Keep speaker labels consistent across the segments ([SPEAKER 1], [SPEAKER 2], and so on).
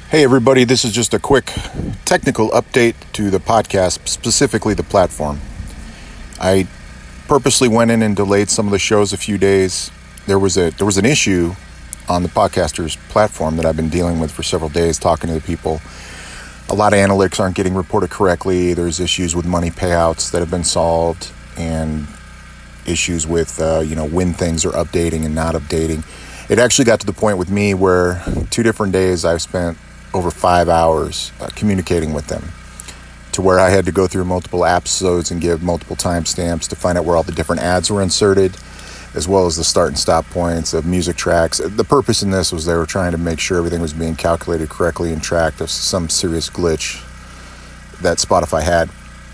[SPEAKER 1] Hey everybody, this is just a quick technical update to the podcast, specifically the platform. I purposely went in and delayed some of the shows a few days. There was an issue on the podcasters platform that I've been dealing with for several days, talking to the people. A lot of analytics aren't getting reported correctly. There's issues with money payouts that have been solved, and issues with when things are updating and not updating. It actually got to the point with me where 2 different days I've spent over 5 hours communicating with them, to where I had to go through multiple episodes and give multiple timestamps to find out where all the different ads were inserted, as well as the start and stop points of music tracks. The purpose in this was they were trying to make sure everything was being calculated correctly and tracked of some serious glitch that Spotify had.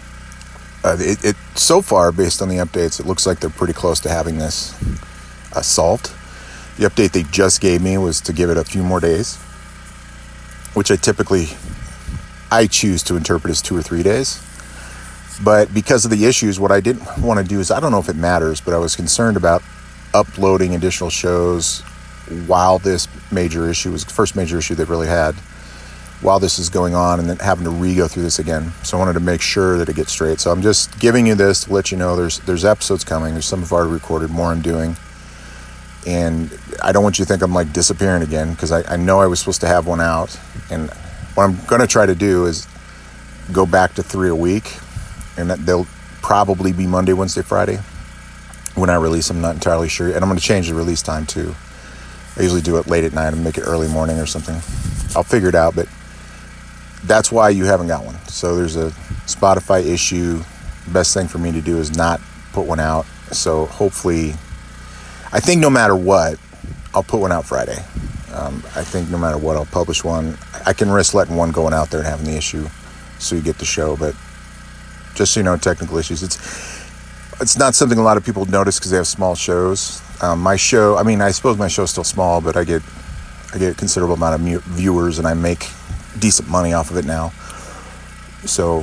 [SPEAKER 1] So far, based on the updates, it looks like they're pretty close to having this solved. The update they just gave me was to give it a few more days, which I choose to interpret as 2 or 3 days. But because of the issues, what I didn't want to do is, I don't know if it matters, but I was concerned about uploading additional shows while this major issue was the first major issue they've really had, while this is going on, and then having to re-go through this again. So I wanted to make sure that it gets straight. So I'm just giving you this to let you know there's episodes coming. There's some I've already recorded, more I'm doing. And I don't want you to think I'm like disappearing again, because I know I was supposed to have one out. And what I'm going to try to do is go back to 3 a week, and they'll probably be Monday, Wednesday, Friday when I release. I'm not entirely sure. And I'm going to change the release time too. I usually do it late at night and make it early morning or something. I'll figure it out, but that's why you haven't got one. So there's a Spotify issue. Best thing for me to do is not put one out. So hopefully, I think no matter what, I'll put one out Friday. I think no matter what, I'll publish one. I can risk letting one going out there and having the issue so you get the show. But just so you know, technical issues. It's not something a lot of people notice because they have small shows. My show, I suppose my show's still small, but I get a considerable amount of viewers, and I make decent money off of it now. So,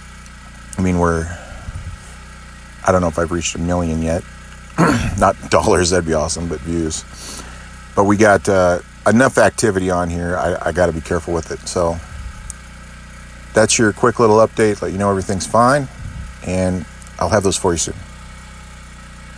[SPEAKER 1] I don't know if I've reached 1 million yet. Not dollars, that'd be awesome, but views. But we got enough activity on here. I got to be careful with it. So that's your quick little update. Let you know everything's fine, and I'll have those for you soon.